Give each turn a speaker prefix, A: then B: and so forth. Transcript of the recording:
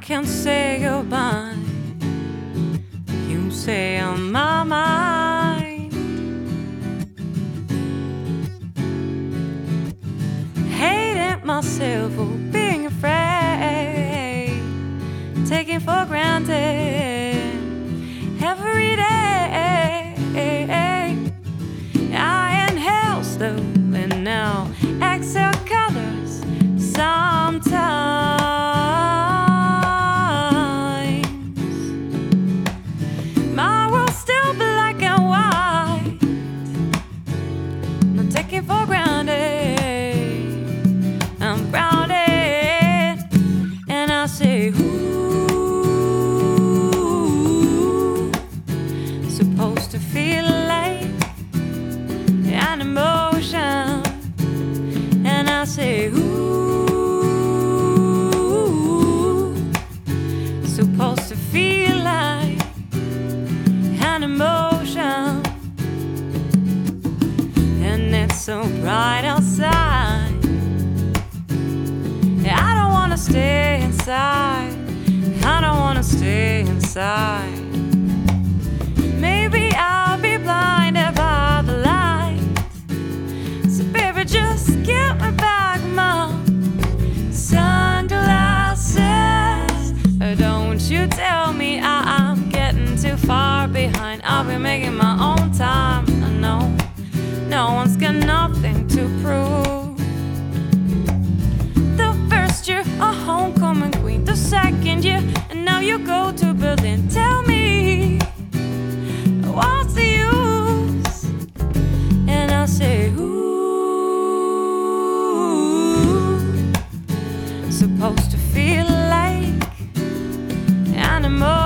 A: can't say goodbye. You say on my mind. Hating myself for being afraid, taking for granted every day. I inhale slowly now, exhale colors sometimes. My world's still black and white, not taking for granted. I'm grounded, and I say, ooh, supposed to feel like an emotion, and I say, ooh, supposed to feel like an emotion, and it's so bright outside. I don't wanna stay inside. I don't wanna stay inside. Maybe I'll be blinded by the light. So baby, just give me back my sunglasses. Don't you tell me I'm getting too far behind. I'll be making my own time. I know no one's got nothing to prove. The first year a homecoming queen, the second year, and now you go to Berlin. Tell me, what's the use? And I say, ooh, supposed to feel like an emotion.